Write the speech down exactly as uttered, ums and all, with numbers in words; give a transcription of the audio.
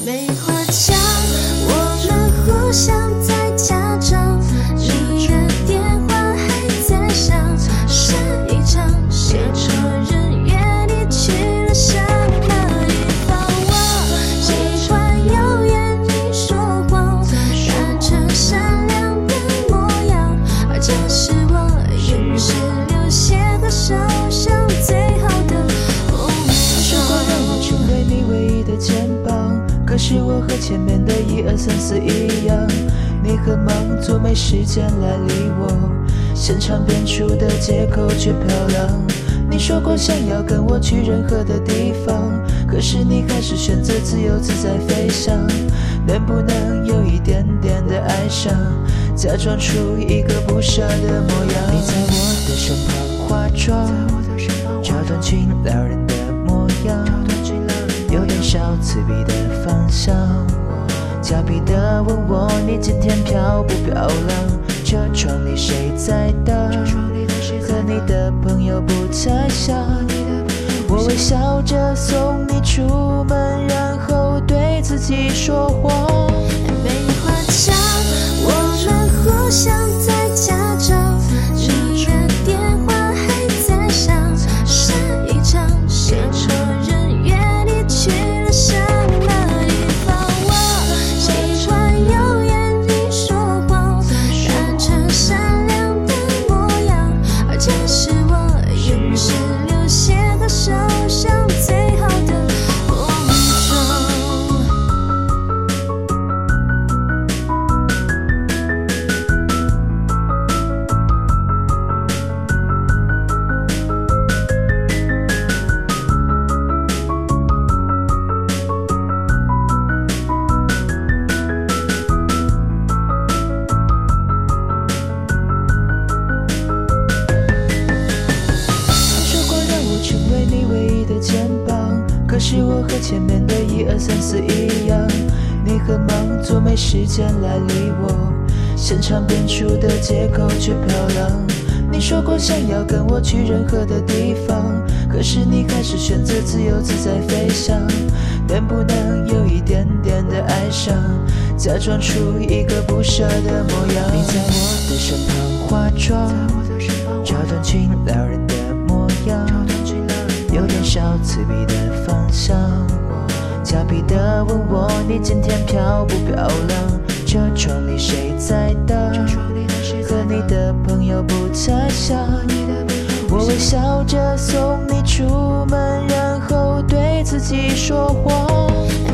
没话讲，我们互相在假装，你的电话还在响，下一场写错人约你去了什么地方？我喜欢有眼你说谎，扮成善良的模样，而这是我允许流血的受伤最好的梦想。 说过让我成为你唯一的肩膀，可是我和前面的一二三四一样，你很忙，做没时间来理我，现场编出的借口却漂亮。你说过想要跟我去任何的地方，可是你开始选择自由自在飞翔。能不能有一点点的哀伤，假装出一个不舍的模样？你在我的身旁化妆，这段情撩人的模样，有点小刺鼻的方向，假皮的问我你今天漂不漂亮？车窗里谁在等？和你的朋友不太像。我微笑着送你出门，然后对自己说谎。 没话讲，我们互相在假装，你的电话还在响，下一场写错人约你去了什么地方？我喜欢有眼你说谎，扮成善良的模样，而这是我允许流血的受伤最好的梦想。 成为你唯一的肩膀，可是我和前面的一二三四一样，你很忙，做没时间来理我，现场编出的借口却漂亮。你说过想要跟我去任何的地方，可是你开始选择自由自在飞翔。能不能有一点点的哀伤，假装出一个不舍的模样？你在我的身旁化妆，这段情撩人的模样，有点小刺鼻的方向，假皮的问我你今天漂不漂亮？车窗里谁在等？和你的朋友不太像。我微笑着送你出门，然后对自己说谎。